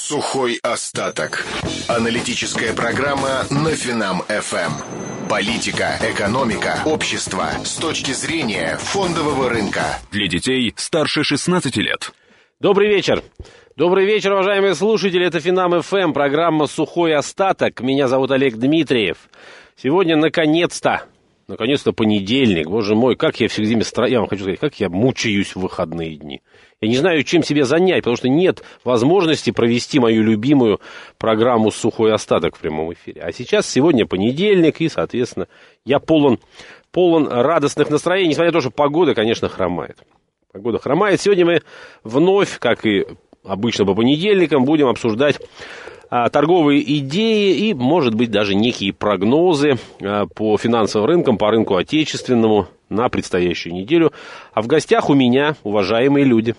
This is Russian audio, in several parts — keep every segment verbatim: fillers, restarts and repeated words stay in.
Сухой остаток. Аналитическая программа на Финам-ФМ. Политика, экономика, общество с точки зрения фондового рынка. Для детей старше шестнадцати лет. Добрый вечер. Добрый вечер, уважаемые слушатели. Это Финам-ФМ, программа «Сухой остаток». Меня зовут Олег Дмитриев. Сегодня, наконец-то, наконец-то понедельник. Боже мой, как я все время, стра... я вам хочу сказать, как я мучаюсь в выходные дни. Я не знаю, чем себя занять, потому что нет возможности провести мою любимую программу «Сухой остаток» в прямом эфире. А сейчас, сегодня понедельник, и, соответственно, я полон, полон радостных настроений, несмотря на то, что погода, конечно, хромает. Погода хромает. Сегодня мы вновь, как и обычно по понедельникам, будем обсуждать а, торговые идеи и, может быть, даже некие прогнозы а, по финансовым рынкам, по рынку отечественному на предстоящую неделю. А в гостях у меня уважаемые люди.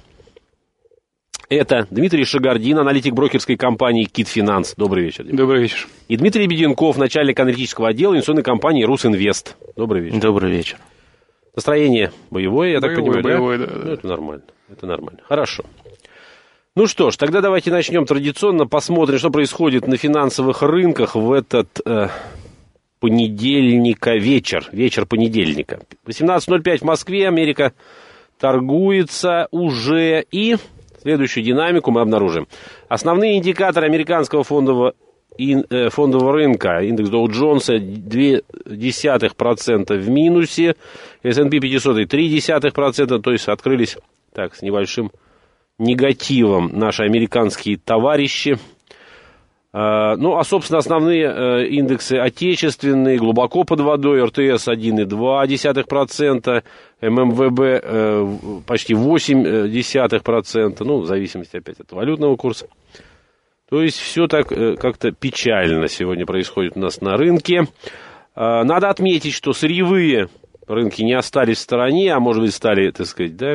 Это Дмитрий Шагардин, аналитик брокерской компании Кит Финанс. Добрый вечер. Дмитрий. Добрый вечер. И Дмитрий Беденков, начальник аналитического отдела инвестиционной компании Русинвест. Добрый вечер. Добрый вечер. Настроение боевое, я боевое, так понимаю, боевое, да? да? да. Ну, это нормально, это нормально. Хорошо. Ну что ж, тогда давайте начнем традиционно, посмотрим, что происходит на финансовых рынках в этот э, понедельника вечер, вечер понедельника. восемнадцать ноль пять в Москве, Америка торгуется уже, и следующую динамику мы обнаружим. Основные индикаторы американского фондового, ин, э, фондового рынка, индекс Доу Джонса ноль целых две десятых процента в минусе, эс энд пи пятьсот три десятых процента, то есть открылись так с небольшим негативом наши американские товарищи. А, ну, а, собственно, основные а, индексы отечественные, глубоко под водой, эр тэ эс один целых две десятых процента, эм эм вэ бэ а, почти восемь десятых процента, ну, в зависимости опять от валютного курса. То есть все так а, как-то печально сегодня происходит у нас на рынке. А, надо отметить, что сырьевые рынки не остались в стороне, а может быть стали, так сказать, да,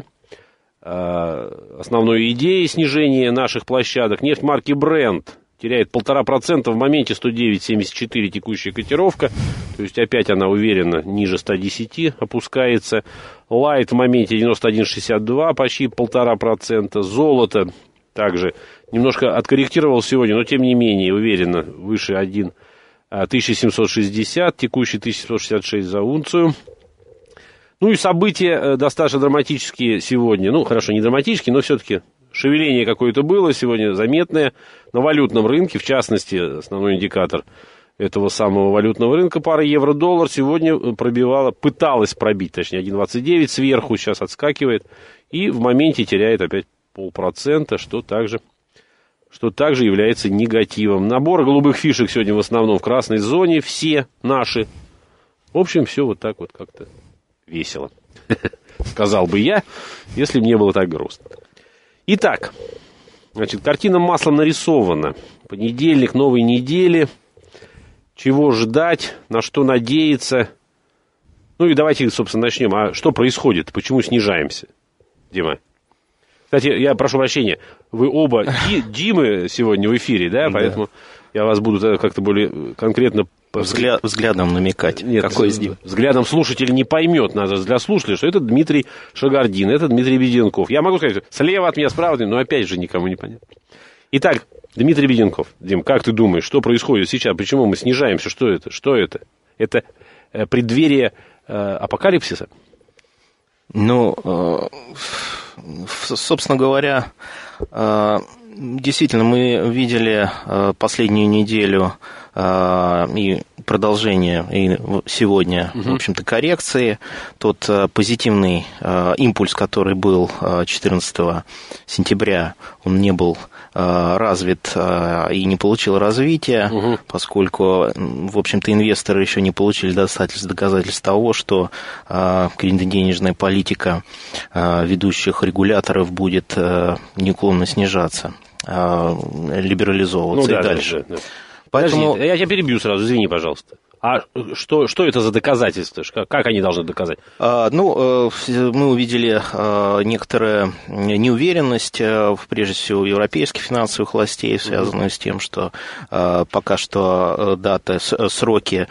основной идеей снижения наших площадок. Нефть марки Brent теряет полтора процента в моменте, сто девять целых семьдесят четыре текущая котировка, то есть опять она уверенно ниже ста десяти опускается. Light в моменте девяносто один целых шестьдесят два, почти полтора процента. Золото также немножко откорректировал сегодня, но тем не менее уверенно выше тысяча семьсот шестьдесят, текущий тысяча семьсот шестьдесят шесть за унцию. Ну и события достаточно драматические сегодня. Ну, хорошо, не драматические, но все-таки шевеление какое-то было сегодня заметное на валютном рынке. В частности, основной индикатор этого самого валютного рынка, пара евро-доллар, сегодня пробивала, пыталась пробить, точнее, один целых двадцать девять сверху, сейчас отскакивает. И в моменте теряет опять полпроцента, что также, что также является негативом. Набор голубых фишек сегодня в основном в красной зоне, все наши. В общем, все вот так вот как-то весело, сказал бы я, если бы не было так грустно. Итак, значит, картина маслом нарисована. Понедельник, новой недели. Чего ждать, на что надеяться. Ну и давайте, собственно, начнем. А что происходит? Почему снижаемся, Дима? Кстати, я прошу прощения, вы оба Ди, Димы сегодня в эфире, да? Поэтому да. Я вас буду как-то более конкретно... Взгляд, взглядом намекать. Нет, какой из них? Взглядом слушатель не поймет, надо для слушателя, что это Дмитрий Шагардин, это Дмитрий Беденков. Я могу сказать, слева от меня, справа от меня, но опять же никому не понятно. Итак, Дмитрий Беденков, Дим, как ты думаешь, что происходит сейчас, почему мы снижаемся, что это, что это? Это э, преддверие э, апокалипсиса? Ну, э, собственно говоря, э, действительно, мы видели э, последнюю неделю и продолжение и сегодня, угу. в общем-то, коррекции. Тот позитивный импульс, который был четырнадцатого сентября, он не был развит и не получил развития, угу. поскольку, в общем-то, инвесторы еще не получили достаточно доказательств того, что кредитно-денежная политика ведущих регуляторов будет неуклонно снижаться, либерализовываться ну, и да, дальше. Да, да. Поэтому... Подожди, я тебя перебью сразу, извини, пожалуйста. А что, что это за доказательства? Как, как они должны доказать? А, ну, мы увидели некоторую неуверенность, прежде всего, европейских финансовых властей, связанную mm-hmm. с тем, что пока что даты, сроки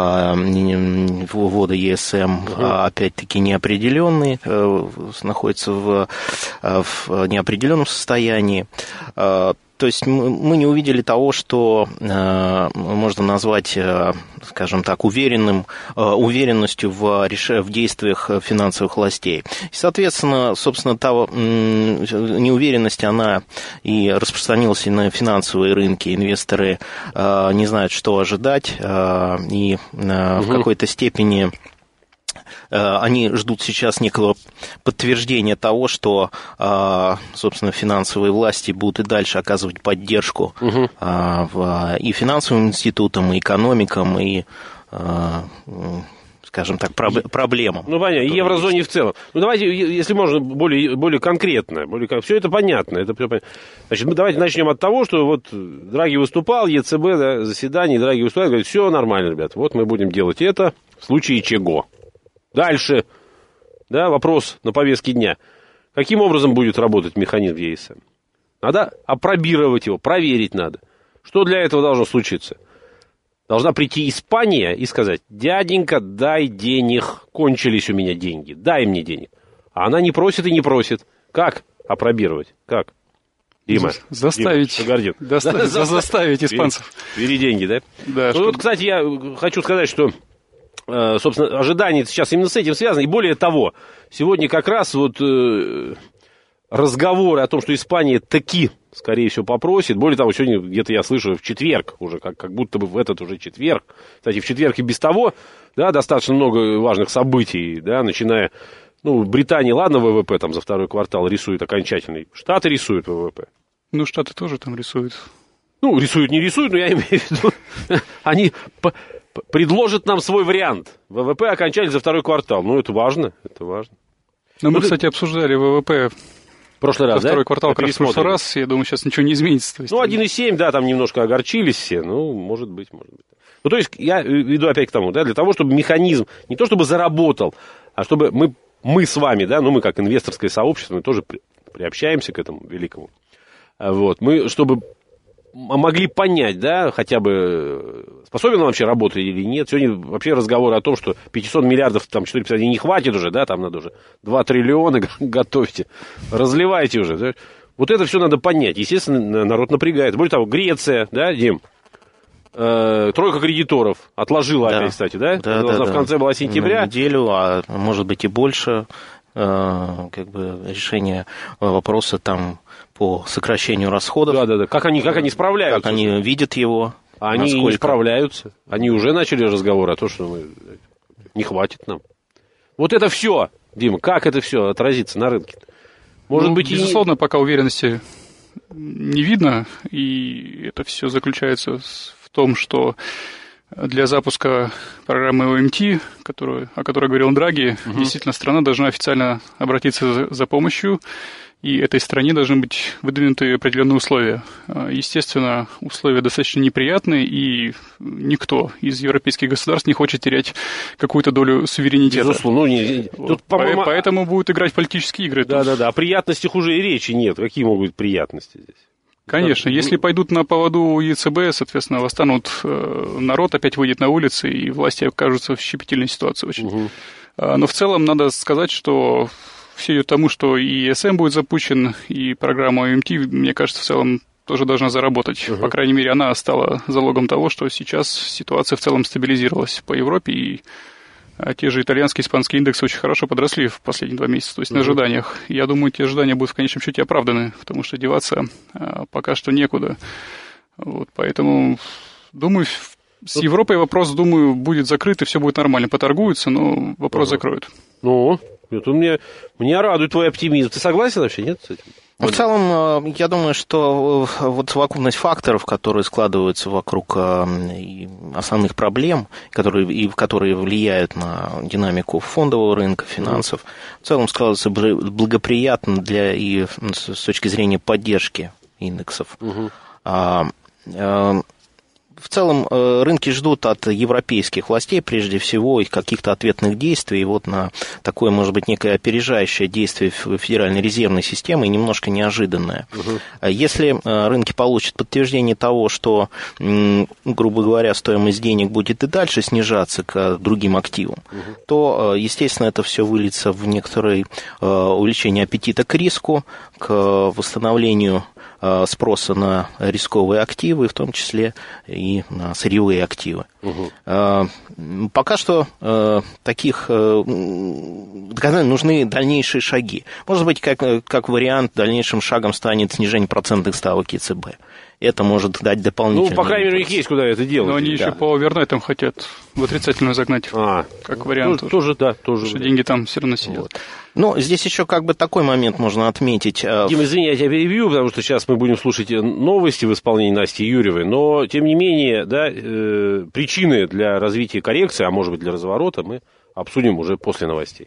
ввода и эс эм mm-hmm. опять-таки неопределенные, находятся в, в неопределенном состоянии. То есть мы не увидели того, что можно назвать, скажем так, уверенным, уверенностью в, в действиях финансовых властей. И, соответственно, собственно, та неуверенность, она и распространилась и на финансовые рынки. Инвесторы не знают, что ожидать, и в угу. какой-то степени они ждут сейчас некого подтверждения того, что, собственно, финансовые власти будут и дальше оказывать поддержку угу. и финансовым институтам, и экономикам, и, скажем так, проблемам. Ну, понятно, и еврозоне в целом. Ну, давайте, если можно, более, более конкретно. Более, все это понятно. Это все понятно. Значит, мы давайте начнем от того, что вот Драги выступал, ЕЦБ, да, заседание, Драги выступал, говорит, все нормально, ребят, вот мы будем делать это в случае чего. Дальше, да, вопрос на повестке дня. Каким образом будет работать механизм ЕСМ? Надо опробировать его, проверить надо. Что для этого должно случиться? Должна прийти Испания и сказать, дяденька, дай денег, кончились у меня деньги, дай мне денег. А она не просит и не просит. Как опробировать? Как? Дима. Заставить. Дима, доста- за- заставить испанцев. Бери деньги, да? Да. Ну, чтобы... вот, кстати, я хочу сказать, что, собственно, ожидания сейчас именно с этим связаны. И более того, сегодня как раз вот э, разговоры о том, что Испания таки, скорее всего, попросит. Более того, сегодня где-то я слышу в четверг уже, как, как будто бы в этот уже четверг. Кстати, в четверг и без того, да, достаточно много важных событий, да, начиная... Ну, Британия, ладно, ВВП там за второй квартал рисует окончательный. Штаты рисуют ВВП. Ну, Штаты тоже там рисуют. Ну, рисуют, не рисуют, но я имею в виду, они предложат нам свой вариант. ВВП окончательный за второй квартал. Ну, это важно, это важно. Но мы, кстати, обсуждали ВВП в прошлый раз, за второй да? квартал, как раз в прошлый раз. Я думаю, сейчас ничего не изменится. То есть, ну, один и семь, да, там немножко огорчились все. Ну, может быть, может быть. Ну, то есть, я веду опять к тому, да, для того, чтобы механизм не то чтобы заработал, а чтобы мы... Мы с вами, да, ну мы как инвесторское сообщество, мы тоже при, приобщаемся к этому великому. Вот, мы, чтобы могли понять, да, хотя бы, способен он вообще работать или нет. Сегодня вообще разговоры о том, что пятьсот миллиардов, там, четыре пятьсот не хватит уже, да, там надо уже два триллиона готовьте, разливайте уже. Да? Вот это все надо понять. Естественно, народ напрягает. Более того, Греция, да, Дим? Э, тройка кредиторов отложила да. опять, кстати, да? Да, да, в да. конце была сентября. На неделю, а может быть и больше, э, как бы решение вопроса там по сокращению расходов. Да, да, да. Как они, как они справляются? Как они видят его? Они насколько... не справляются. Они уже начали разговор о том, что мы... не хватит нам. Вот это все, Дима, как это все отразится на рынке? Может ну, быть, безусловно, и... пока уверенности не видно, и это все заключается в том, что для запуска программы о эм ти, которую, о которой говорил Драги, угу. действительно страна должна официально обратиться за, за помощью, и этой стране должны быть выдвинуты определенные условия. Естественно, условия достаточно неприятные, и никто из европейских государств не хочет терять какую-то долю суверенитета. Безусловно. Ну, не, тут, по- поэтому будут играть политические игры. Да-да-да, о приятностях уже и речи нет. Какие могут быть приятности здесь? Конечно, если пойдут на поводу ЕЦБ, соответственно, восстанут народ, опять выйдет на улицы, и власти окажутся в щепетильной ситуации очень. Угу. Но в целом надо сказать, что все идет к тому, что и и эс эм будет запущен, и программа о эм ти, мне кажется, в целом тоже должна заработать. Угу. По крайней мере, она стала залогом того, что сейчас ситуация в целом стабилизировалась по Европе, и те же итальянские, испанские индексы очень хорошо подросли в последние два месяца, то есть угу. на ожиданиях. Я думаю, те ожидания будут в конечном счете оправданы, потому что деваться пока что некуда. Вот, поэтому, думаю, с Европой вопрос, думаю, будет закрыт, и все будет нормально. Поторгуются, но вопрос ага. закроют. Ну, это мне, меня радует твой оптимизм. Ты согласен вообще, нет, с этим? В целом, я думаю, что вот совокупность факторов, которые складываются вокруг основных проблем, которые, и которые влияют на динамику фондового рынка, финансов, в целом складывается благоприятно для и с точки зрения поддержки индексов. Угу. В целом рынки ждут от европейских властей, прежде всего, их каких-то ответных действий. И вот на такое, может быть, некое опережающее действие Федеральной резервной системы, немножко неожиданное. Угу. Если рынки получат подтверждение того, что, грубо говоря, стоимость денег будет и дальше снижаться к другим активам, угу. то, естественно, это все выльется в некоторое увеличение аппетита к риску, к восстановлению спроса на рисковые активы, в том числе и на сырьевые активы. Угу. Пока что таких нужны дальнейшие шаги. Может быть, как, как вариант, дальнейшим шагом станет снижение процентных ставок ЕЦБ. Это может дать дополнительный... Ну, по крайней мере, у них есть куда это делать. Но они да. еще по овернайтам хотят в отрицательную загнать, а, как вариант. Тоже, тоже да, тоже. Потому что деньги там все равно сидят. Вот. Ну, здесь еще как бы такой момент можно отметить. Дим, извини, я тебя перебью, потому что сейчас мы будем слушать новости в исполнении Насти Юрьевой, но, тем не менее, да, э, причины для развития коррекции, а может быть для разворота, мы обсудим уже после новостей.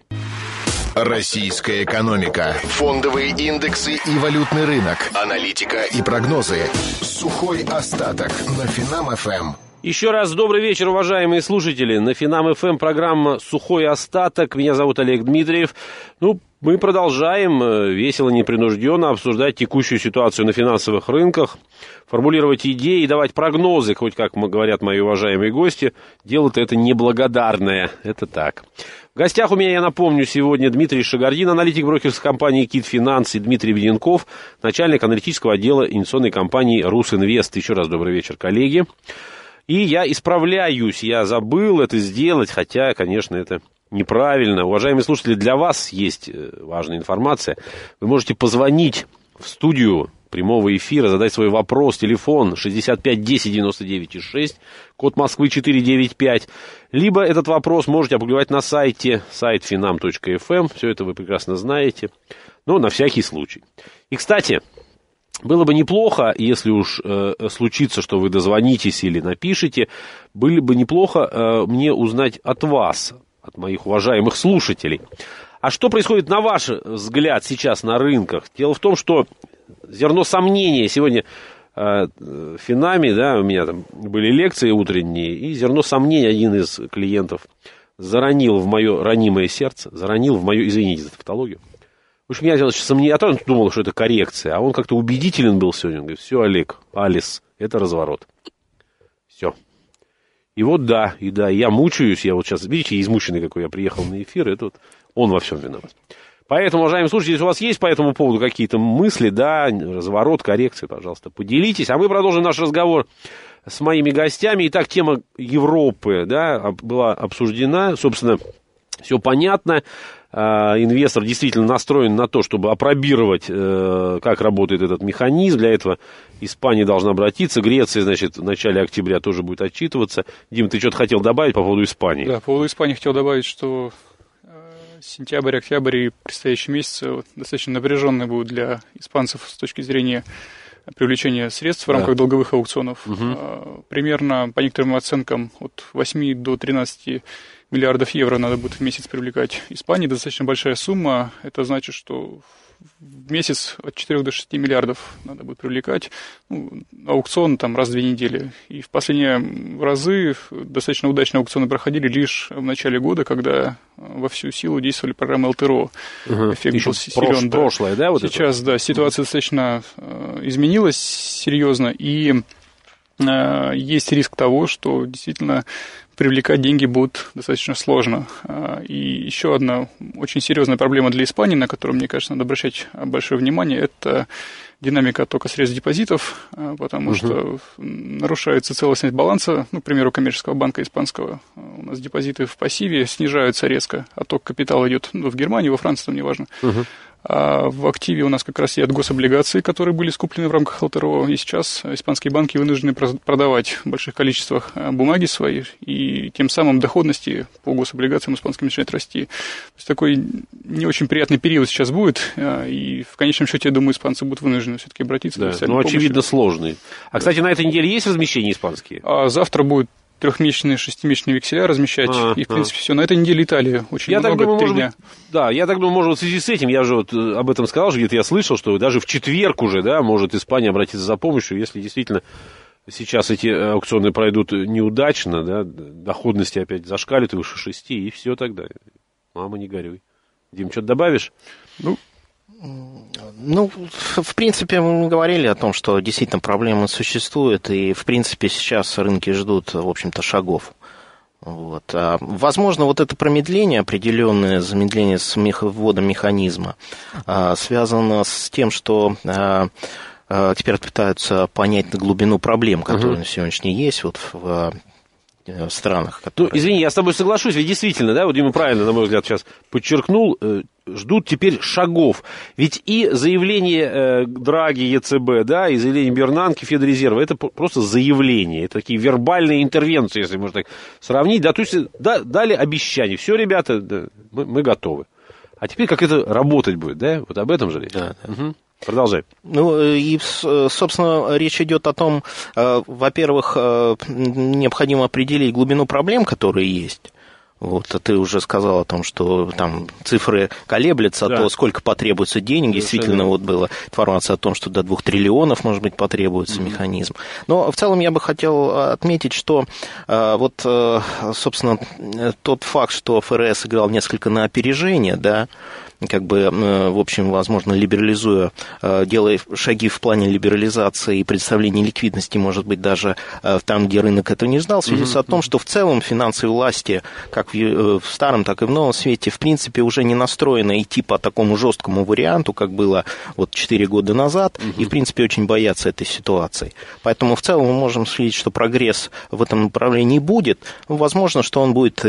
Российская экономика, фондовые индексы и валютный рынок, аналитика и прогнозы. Сухой остаток на Финам-ФМ. Еще раз добрый вечер, уважаемые слушатели. На Финам-ФМ программа «Сухой остаток». Меня зовут Олег Дмитриев. Ну, мы продолжаем весело, непринужденно обсуждать текущую ситуацию на финансовых рынках, формулировать идеи и давать прогнозы, хоть, как говорят мои уважаемые гости, дело-то это неблагодарное. Это так. В гостях у меня, я напомню, сегодня Дмитрий Шагардин, аналитик брокерской компании «Кит Финанс», и Дмитрий Беденков, начальник аналитического отдела инвестиционной компании «Русинвест». Еще раз добрый вечер, коллеги. И я исправляюсь, я забыл это сделать, хотя, конечно, это неправильно. Уважаемые слушатели, для вас есть важная информация. Вы можете позвонить в студию прямого эфира, задать свой вопрос, телефон шестьдесят пять десять девяносто девять шесть, код Москвы четыре девять пять, либо этот вопрос можете опубликовать на сайте, сайт финам точка эф эм, все это вы прекрасно знаете, но на всякий случай. И, кстати, было бы неплохо, если уж э, случится, что вы дозвонитесь или напишите, было бы неплохо э, мне узнать от вас, от моих уважаемых слушателей. А что происходит, на ваш взгляд, сейчас на рынках? Дело в том, что зерно сомнения сегодня э, в Финаме, да, у меня там были лекции утренние, и зерно сомнения один из клиентов заронил в мое ранимое сердце, заронил в мою, извините за тавтологию. В общем, я сомневаюсь, а то он думал, что это коррекция, а он как-то убедителен был сегодня. Он говорит, все, Олег, Алис, это разворот. Все. И вот да, и да, я мучаюсь, я вот сейчас, видите, измученный какой я приехал на эфир, это вот он во всем виноват. Поэтому, уважаемые слушатели, если у вас есть по этому поводу какие-то мысли, да, разворот, коррекции, пожалуйста, поделитесь. А мы продолжим наш разговор с моими гостями. Итак, тема Европы, да, была обсуждена, собственно, все понятно. Инвестор действительно настроен на то, чтобы опробировать, как работает этот механизм. Для этого Испания должна обратиться. Греция, значит, в начале октября тоже будет отчитываться. Дим, ты что-то хотел добавить по поводу Испании? Да, по поводу Испании хотел добавить, что сентябрь, октябрь и предстоящие месяцы достаточно напряженные будут для испанцев с точки зрения привлечения средств в рамках да. долговых аукционов. Угу. Примерно, по некоторым оценкам, от восьми до тринадцати миллиардов евро надо будет в месяц привлекать Испании. Достаточно большая сумма. Это значит, что в месяц от четырёх до шести миллиардов надо будет привлекать. Ну, аукцион там раз в две недели. И в последние разы достаточно удачные аукционы проходили лишь в начале года, когда во всю силу действовали программы эл тэ эр о. Угу. Эффект Еще был силен. Да. Прошлое, да? Вот Сейчас, это? да, ситуация достаточно изменилась серьезно, и есть риск того, что действительно привлекать деньги будет достаточно сложно. И еще одна очень серьезная проблема для Испании, на которую, мне кажется, надо обращать большое внимание, это динамика оттока средств депозитов, потому угу. что нарушается целостность баланса, ну, к примеру, коммерческого банка испанского. У нас депозиты в пассиве снижаются резко, отток капитала идет ну, в Германию, во Францию, там неважно. Угу. А в активе у нас как раз есть гособлигации, которые были скуплены в рамках эл тэ эр о, и сейчас испанские банки вынуждены продавать в больших количествах бумаги свои, и тем самым доходности по гособлигациям испанским начинает расти. То есть такой не очень приятный период сейчас будет, и в конечном счете, я думаю, испанцы будут вынуждены все-таки обратиться да, к официальной ну, помощи. очевидно, сложный. А, кстати, на этой неделе есть размещения испанские? А завтра будет трехмесячные, шестимесячные векселя размещать, а, и, в принципе, а. все. На этой неделе Италия очень я много, так думаю, три может дня. Быть, да, я так думаю, может, вот в связи с этим, я же вот об этом сказал, что где-то я слышал, что даже в четверг уже, да, может Испания обратиться за помощью, если действительно сейчас эти аукционы пройдут неудачно, да, доходности опять зашкалят выше шести, и все тогда. Мама, не горюй. Дим, что-то добавишь? Ну, Ну, в принципе, мы говорили о том, что действительно проблемы существуют, и, в принципе, сейчас рынки ждут, в общем-то, шагов. Вот. А, возможно, вот это промедление, определенное замедление с вводом механизма, а, связано с тем, что а, теперь пытаются понять глубину проблем, которые uh-huh. на сегодняшний есть вот в странах, которые... Ну, извини, я с тобой соглашусь, ведь действительно, да, вот Дима правильно, на мой взгляд, сейчас подчеркнул, ждут теперь шагов. Ведь и заявление э, Драги, ЕЦБ, да, и заявление Бернанке, Федрезерва, это просто заявление, это такие вербальные интервенции, если можно так сравнить, да, то есть да, дали обещание, все, ребята, да, мы, мы готовы. А теперь как это работать будет, да, вот об этом же речь. Да, да. Угу. Продолжай. Ну, и, собственно, речь идет о том, во-первых, необходимо определить глубину проблем, которые есть. Вот, а ты уже сказал о том, что там цифры колеблются, да. А то сколько потребуется денег. Действительно, вот была информация о том, что до двух триллионов, может быть, потребуется mm-hmm. механизм. Но в целом я бы хотел отметить, что вот, собственно, тот факт, что ФРС играл несколько на опережение, да, как бы, в общем, возможно, либерализуя, делая шаги в плане либерализации и представления ликвидности, может быть, даже там, где рынок этого не ждал, свидетельствует mm-hmm. о том, что в целом финансовые власти, как в старом, так и в новом свете, в принципе, уже не настроены идти по такому жесткому варианту, как было вот четыре года назад, mm-hmm. и, в принципе, очень боятся этой ситуации. Поэтому, в целом, мы можем судить, что прогресс в этом направлении будет. Возможно, что он будет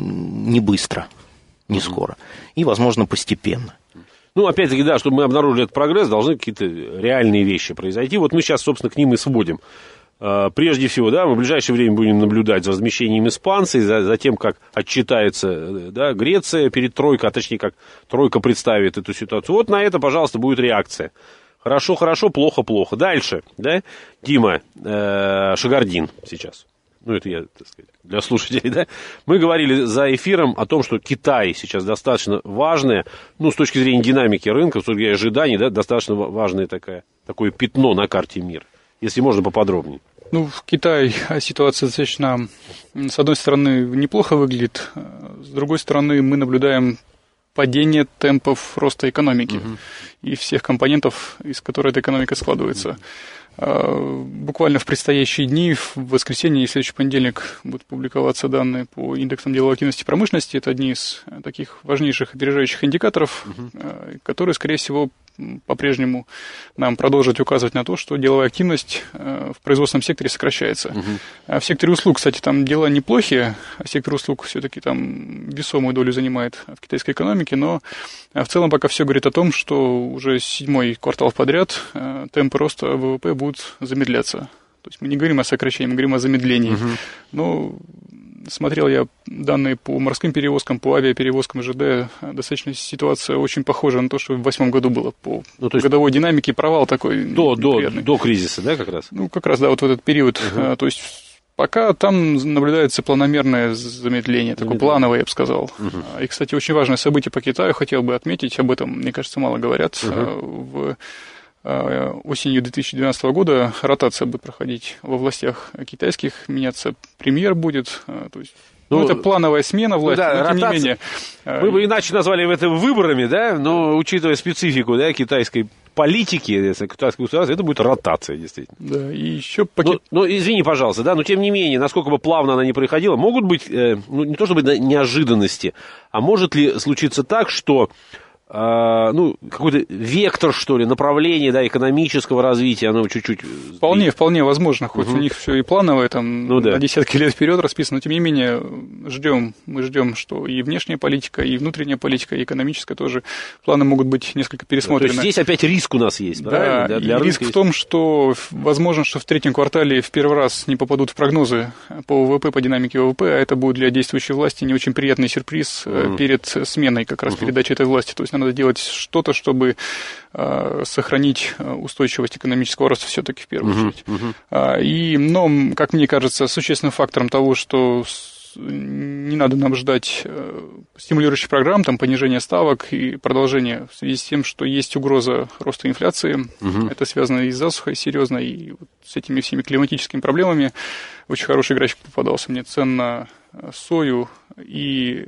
не быстро. Не скоро. И, возможно, постепенно. Ну, опять-таки, да, чтобы мы обнаружили этот прогресс, должны какие-то реальные вещи произойти. Вот мы сейчас, собственно, к ним и сводим. Прежде всего, да, мы в ближайшее время будем наблюдать за размещением испанцев, за, за тем, как отчитается, да, Греция перед тройкой, а точнее, как тройка представит эту ситуацию. Вот на это, пожалуйста, будет реакция. Хорошо, хорошо, плохо, плохо. Дальше, да, Дима э, Шагардин сейчас. Ну, это я, так сказать, для слушателей, да. Мы говорили за эфиром о том, что Китай сейчас достаточно важное, ну, с точки зрения динамики рынка, с точки зрения ожиданий, да, достаточно важное такое, такое пятно на карте мира. Если можно, поподробнее. Ну, в Китае ситуация достаточно, с одной стороны, неплохо выглядит, с другой стороны, мы наблюдаем падение темпов роста экономики угу. и всех компонентов, из которых эта экономика складывается. Буквально в предстоящие дни, в воскресенье и в следующий понедельник будут публиковаться данные по индексам деловой активности промышленности. Это одни из таких важнейших опережающих индикаторов, угу. которые, скорее всего, по-прежнему нам продолжат указывать на то, что деловая активность в производственном секторе сокращается. Угу. А в секторе услуг, кстати, там дела неплохие, а сектор услуг все-таки там весомую долю занимает в китайской экономике, но в целом пока все говорит о том, что уже седьмой квартал подряд темпы роста ВВП будут замедляться. То есть мы не говорим о сокращении, мы говорим о замедлении. Угу. Но смотрел я данные по морским перевозкам, по авиаперевозкам ЖД. Достаточно ситуация очень похожа на то, что в восьмом году было по ну, то есть годовой динамике. Провал такой до, до, до кризиса, да, как раз? Ну, как раз, да, вот в этот период. Угу. То есть пока там наблюдается планомерное замедление, такое плановое, я бы сказал. Угу. И, кстати, очень важное событие по Китаю, хотел бы отметить, об этом, мне кажется, мало говорят. Угу. В осенью две тысячи двенадцатого года ротация будет проходить во властях китайских, меняться премьер будет, то есть, ну, ну, это плановая смена власти, ну, да, но тем ротация, не менее. Мы бы иначе назвали это выборами, да, но учитывая специфику, да, китайской политики, китайского государства, это будет ротация, действительно. Да, и еще по... Ну, ну, извини, пожалуйста, да, но тем не менее, насколько бы плавно она ни происходила, могут быть, э, ну, не то чтобы неожиданности, а может ли случиться так, что ну, какой-то вектор, что ли, направление, да, экономического развития, оно чуть-чуть... Вполне, вполне возможно, хоть угу. у них все и плановое, там, ну, да. на десятки лет вперед расписано, но тем не менее, ждем, мы ждем, что и внешняя политика, и внутренняя политика, и экономическая тоже планы могут быть несколько пересмотрены. То есть здесь опять риск у нас есть, правильно? Да, да, для и риск есть. В том, что возможно, что в третьем квартале в первый раз не попадут в прогнозы по ВВП, по динамике ВВП, а это будет для действующей власти не очень приятный сюрприз угу. перед сменой как раз угу. передачи этой власти, то есть надо делать что-то, чтобы э, сохранить устойчивость экономического роста все-таки в первую uh-huh, очередь. Uh-huh. И, но, как мне кажется, существенным фактором того, что не надо нам ждать э, стимулирующих программ, там, понижения ставок и продолжения в связи с тем, что есть угроза роста инфляции. Uh-huh. Это связано и с засухой серьезно, и вот с этими всеми климатическими проблемами. Очень хороший график попадался мне, цен на сою и...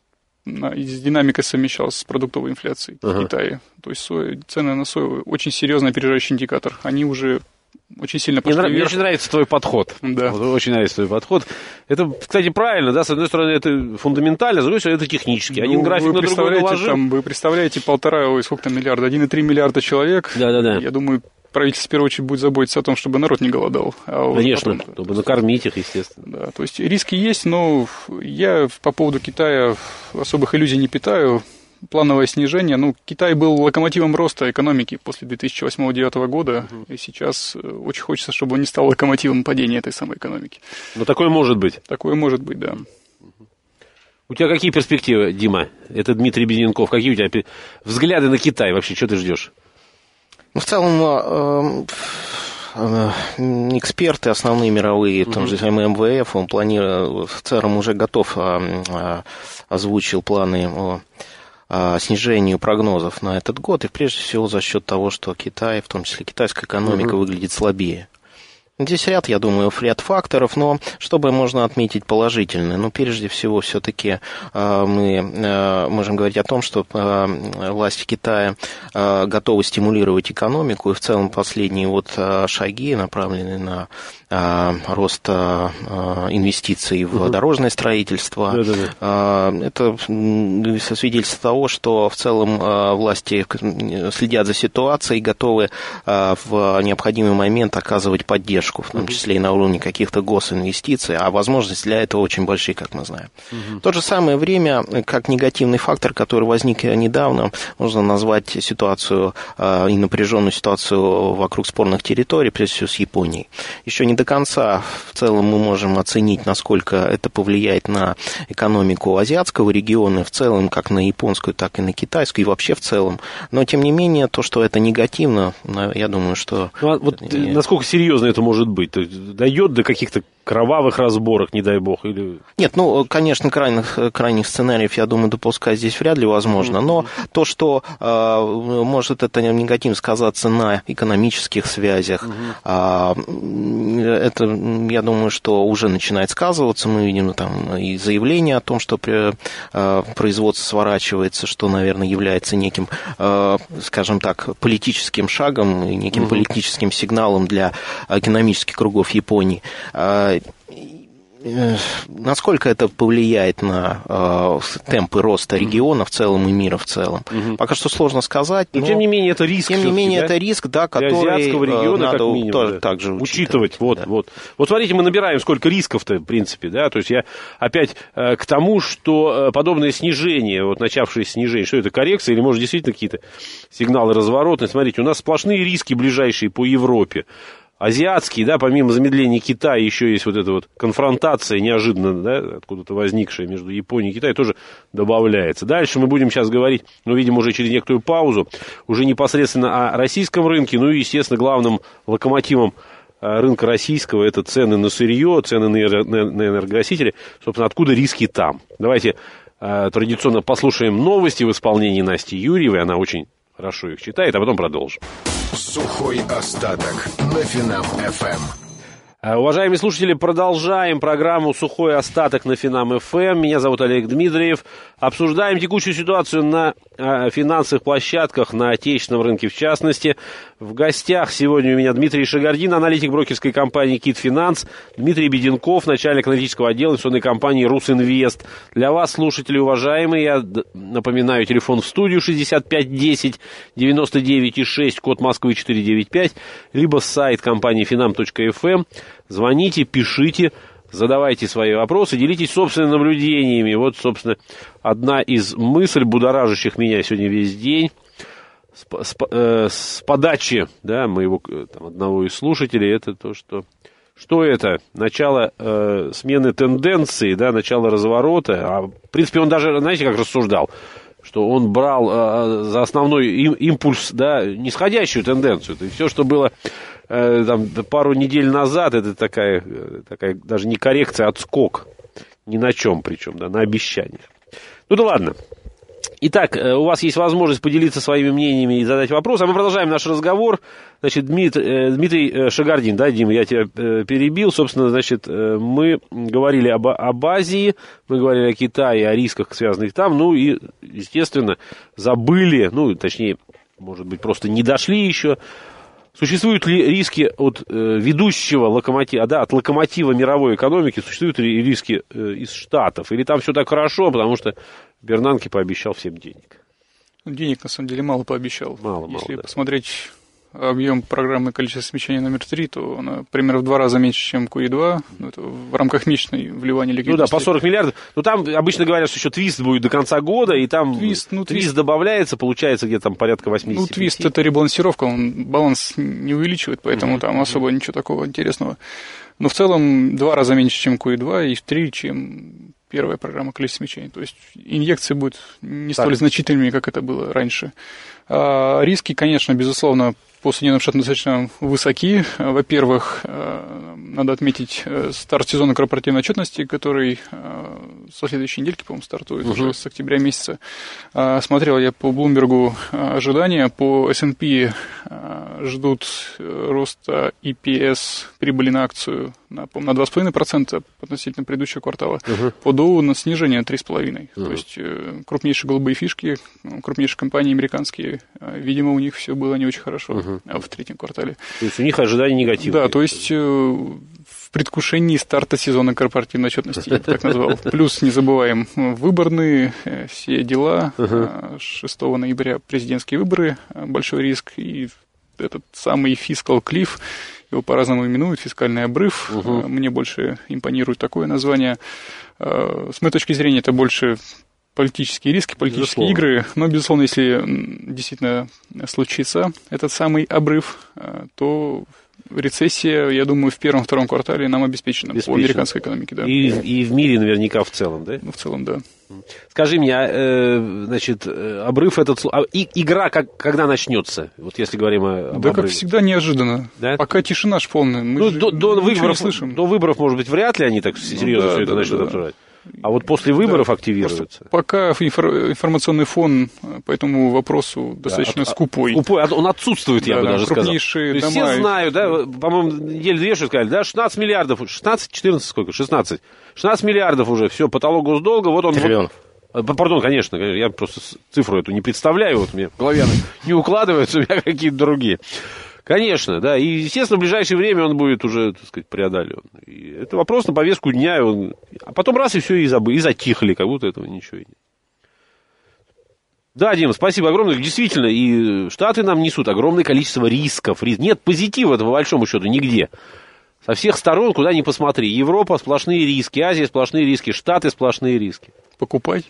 с динамикой совмещался с продуктовой инфляцией uh-huh. в Китае. То есть соя, цены на сою очень серьезный опережающий индикатор. Они уже очень сильно пошли вверх. Мне очень нравится твой подход. Да. Вот, очень нравится твой подход. Это, кстати, правильно, да, с одной стороны, это фундаментально, с другой стороны, это технически. Один ну, график на другой наложил. Там, вы представляете, полтора, ой, сколько там миллиарда, один и три миллиарда человек. Да-да-да. Я думаю, правительство в первую очередь будет заботиться о том, чтобы народ не голодал. А Конечно, потом, чтобы накормить их, естественно. Да, то есть риски есть, но я по поводу Китая особых иллюзий не питаю. Плановое снижение. Ну, Китай был локомотивом роста экономики после две тысячи восьмого — две тысячи девятого года, uh-huh. и сейчас очень хочется, чтобы он не стал локомотивом падения этой самой экономики. Но такое может быть. Такое может быть, да. Uh-huh. У тебя какие перспективы, Дима? Это Дмитрий Беденков. Какие у тебя взгляды на Китай вообще? Что ты ждешь? Ну, в целом, эксперты основные мировые, в том же самом эм вэ эф, он планирует, ЦЕРН уже готов, озвучил планы о снижению прогнозов на этот год, и прежде всего за счет того, что Китай, в том числе китайская экономика, uh-huh. выглядит слабее. Здесь ряд, я думаю, ряд факторов, но чтобы можно отметить положительное. Ну, прежде всего, все-таки э, мы э, можем говорить о том, что э, власти Китая э, готовы стимулировать экономику, и в целом последние вот э, шаги, направленные на э, рост э, инвестиций в угу. дорожное строительство, э, это свидетельство того, что в целом э, власти следят за ситуацией, готовы э, в необходимый момент оказывать поддержку, в том числе и на уровне каких-то госинвестиций, а возможности для этого очень большие, как мы знаем. Uh-huh. В то же самое время, как негативный фактор, который возник недавно, можно назвать ситуацию и напряженную ситуацию вокруг спорных территорий, прежде всего с Японией. Еще не до конца в целом мы можем оценить, насколько это повлияет на экономику азиатского региона, в целом как на японскую, так и на китайскую, и вообще в целом. Но, тем не менее, то, что это негативно, я думаю, что... Ну, а вот не... насколько серьезно это может быть? Дойдет до каких-то кровавых разборок, не дай бог? Или... Нет, ну, конечно, крайних, крайних сценариев, я думаю, допускать здесь вряд ли возможно, но то, что э, может это негативно сказаться на экономических связях, э, это, я думаю, что уже начинает сказываться. Мы видим там и заявление о том, что при, э, производство сворачивается, что, наверное, является неким, э, скажем так, политическим шагом и неким угу. политическим сигналом для экономических кругов Японии. Насколько это повлияет на э, темпы роста региона в целом и мира в целом? Угу. Пока что сложно сказать. Но, но тем не менее, это риск. Тем не менее, да? это риск, да, который азиатского региона, надо как минимум, тоже, да. также учитывать. учитывать. Вот, да. вот. Вот смотрите, мы набираем сколько рисков-то, в принципе, да, то есть я опять э, к тому, что э, подобное снижение, вот начавшееся снижение, что это, коррекция или, может, действительно какие-то сигналы разворотные? Смотрите, у нас сплошные риски ближайшие по Европе. Азиатский, да, помимо замедления Китая, еще есть вот эта вот конфронтация неожиданно, да, откуда-то возникшая между Японией и Китаем, тоже добавляется. Дальше мы будем сейчас говорить, ну, видимо, уже через некоторую паузу, уже непосредственно о российском рынке, ну и, естественно, главным локомотивом рынка российского это цены на сырье, цены на энергоносители, собственно, откуда риски там. Давайте традиционно послушаем новости в исполнении Насти Юрьевой, она очень хорошо их читает, а потом продолжим. Сухой остаток на Финам-ФМ. Уважаемые слушатели, продолжаем программу «Сухой остаток» на Финам-ФМ. Меня зовут Олег Дмитриев. Обсуждаем текущую ситуацию на э, финансовых площадках, на отечественном рынке в частности. В гостях сегодня у меня Дмитрий Шагардин, аналитик брокерской компании «Кит Финанс», Дмитрий Беденков, начальник аналитического отдела инвестиционной компании «Русинвест». Для вас, слушатели уважаемые, я напоминаю, телефон в студию шестьдесят пять десять девяносто девять шесть, код Москвы четыреста девяносто пять, либо сайт компании финам точка эф эм. Звоните, пишите, задавайте свои вопросы, делитесь собственными наблюдениями. Вот, собственно, одна из мыслей, будоражащих меня сегодня весь день, с, с, э, с подачи, да, моего там, одного из слушателей, это то, что... Что это? Начало э, смены тенденции, да, начало разворота. А, в принципе, он даже, знаете, как рассуждал, что он брал э, за основной им, импульс, да, нисходящую тенденцию. То есть все, что было э, там, пару недель назад, это такая, такая даже не коррекция, а отскок. Ни на чем причем, да, на обещаниях. Ну да ладно. Итак, у вас есть возможность поделиться своими мнениями и задать вопрос. А мы продолжаем наш разговор. Значит, Дмитрий, Дмитрий Шагардин, да, Дима, я тебя перебил. Собственно, значит, мы говорили об, об Азии, мы говорили о Китае, о рисках, связанных там. Ну и, естественно, забыли, ну, точнее, может быть, просто не дошли еще, Существуют ли риски от э, ведущего локомотива, да, от локомотива мировой экономики, существуют ли риски э, из Штатов? Или там все так хорошо, потому что Бернанке пообещал всем денег? Денег, на самом деле, мало пообещал. Мало, мало, Если да. посмотреть объем программы количества смещения номер три, то она примерно в два раза меньше, чем ку и два. Ну, это в рамках месячной вливания ликвидности. Ну да, по сорок миллиардов. Но там обычно говорят, что еще твист будет до конца года, и там твист, ну, твист, твист добавляется, получается где-то там порядка восемьдесят пять. Ну, твист – это ребалансировка, он баланс не увеличивает, поэтому mm-hmm. там особо ничего такого интересного. Но в целом два раза меньше, чем ку и два, и в три, чем первая программа количества смещения. То есть инъекции будут не столь так. значительными, как это было раньше. А риски, конечно, безусловно, по Соединенным Штатам достаточно высоки. Во-первых, надо отметить старт сезона корпоративной отчетности, который со следующей недельки, по-моему, стартует uh-huh. уже с октября месяца. Смотрел я по Bloomberg ожидания, по эс энд пи ждут роста и пи эс прибыли на акцию на, на два целых пять десятых процента относительно предыдущего квартала. Uh-huh. По Доу на снижение на три целых пять десятых процента. Uh-huh. То есть крупнейшие голубые фишки, крупнейшие компании американские, видимо, у них все было не очень хорошо. Uh-huh. в третьем квартале. То есть у них ожидания негативные. Да, то есть в предвкушении старта сезона корпоративной отчетности, я бы так назвал. Плюс не забываем выборные все дела. Uh-huh. шестого ноября президентские выборы, большой риск. И этот самый фискал клифф, его по-разному именуют, фискальный обрыв. Uh-huh. Мне больше импонирует такое название. С моей точки зрения, это больше политические риски, политические безусловно. игры, но, безусловно, если действительно случится этот самый обрыв, то рецессия, я думаю, в первом-втором квартале нам обеспечена, обеспечена. по американской экономике. Да. И, и в мире наверняка в целом, да? Ну, в целом, да. Скажи мне, э, значит, обрыв этот... А, и, игра как, когда начнется? Вот если говорим о об Да, обрыве. как всегда, неожиданно. Да? Пока тишина ж полная. Мы ну, же до, до, выборов, слышим. до выборов, может быть, вряд ли они так серьезно ну, да, все это да, начнут да, обсуждать. А вот после выборов да, активируются? Пока информационный фон по этому вопросу достаточно да, скупой. Скупой, он отсутствует, я да, бы да, даже сказал. Дома... Все знают, да, по-моему, недели две, что сказали, да, шестнадцать миллиардов, шестнадцать, четырнадцать, сколько, шестнадцать, шестнадцать миллиардов уже, все, потолок госдолга, вот он... Триллионов. Вот, пардон, конечно, я просто цифру эту не представляю, вот мне в голове не укладывается, у меня какие-то другие. Конечно, да, и, естественно, в ближайшее время он будет уже, так сказать, преодолен. И это вопрос на повестку дня, и он... а потом раз и все, и, забы... и затихли, как будто этого ничего и нет. Да, Дима, спасибо огромное. Действительно, и Штаты нам несут огромное количество рисков. Нет позитива, по большому счету, нигде. Со всех сторон, куда ни посмотри. Европа сплошные риски, Азия сплошные риски, Штаты сплошные риски. Покупать?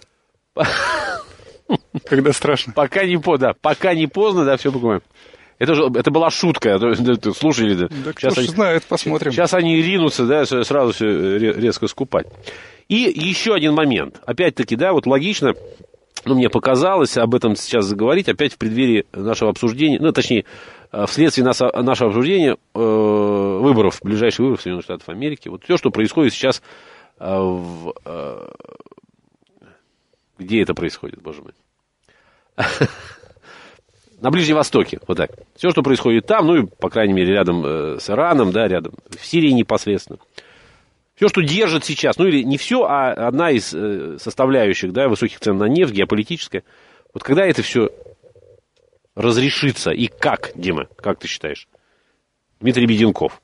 Когда страшно. Пока не поздно, пока не поздно, да, все покупаем. Это, же, это была шутка, слушали, да? Да кто ж знает, посмотрим. Сейчас они ринутся, да, сразу все резко скупать. И еще один момент. Опять-таки, да, вот логично, ну, мне показалось об этом сейчас заговорить, опять в преддверии нашего обсуждения, ну, точнее, вследствие нашего обсуждения э, выборов, ближайших выборов Соединенных Штатов Америки. Вот все, что происходит сейчас э, в... Э, где это происходит, боже мой? На Ближнем Востоке, вот так. Все, что происходит там, ну и, по крайней мере, рядом э, с Ираном, да, рядом, в Сирии непосредственно. Все, что держит сейчас, ну или не все, а одна из э, составляющих, да, высоких цен на нефть, геополитическая. Вот когда это все разрешится и как, Дима, как ты считаешь? Дмитрий Беденков.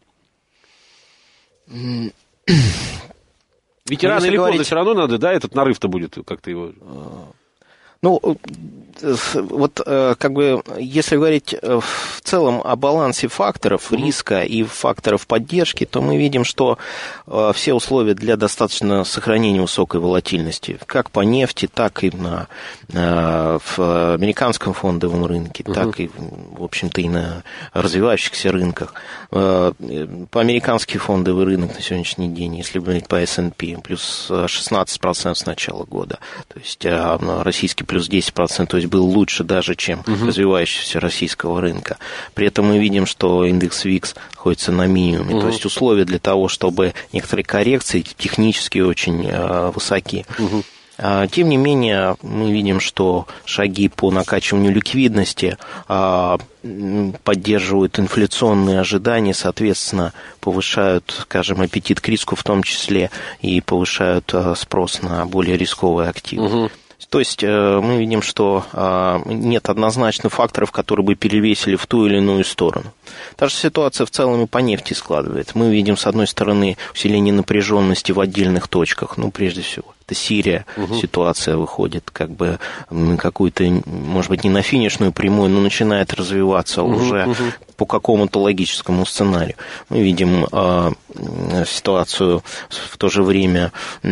Ведь ну, рано или говорить... поздно все равно надо, да, этот нарыв-то будет как-то его... Ну, вот как бы, если говорить в целом о балансе факторов риска и факторов поддержки, то мы видим, что все условия для достаточно сохранения высокой волатильности, как по нефти, так и на, в американском фондовом рынке, uh-huh. так и, в общем-то, и на развивающихся рынках. По американский фондовый рынок на сегодняшний день, если говорить по эс энд пи, плюс шестнадцать процентов с начала года, то есть российский плюс десять процентов, то есть был лучше даже, чем uh-huh. развивающегося российского рынка. При этом мы видим, что индекс викс находится на минимуме, uh-huh. то есть условия для того, чтобы некоторые коррекции технически очень э, высоки. Uh-huh. Тем не менее, мы видим, что шаги по накачиванию ликвидности поддерживают инфляционные ожидания, соответственно, повышают, скажем, аппетит к риску в том числе и повышают спрос на более рисковые активы. Угу. То есть мы видим, что нет однозначных факторов, которые бы перевесили в ту или иную сторону. Та же ситуация в целом и по нефти складывается. Мы видим, с одной стороны, усиление напряженности в отдельных точках, ну, прежде всего. Это Сирия, угу. Ситуация выходит как бы какую-то, может быть, не на финишную прямую, но начинает развиваться угу, уже угу. по какому-то логическому сценарию. Мы видим э, ситуацию в то же время э,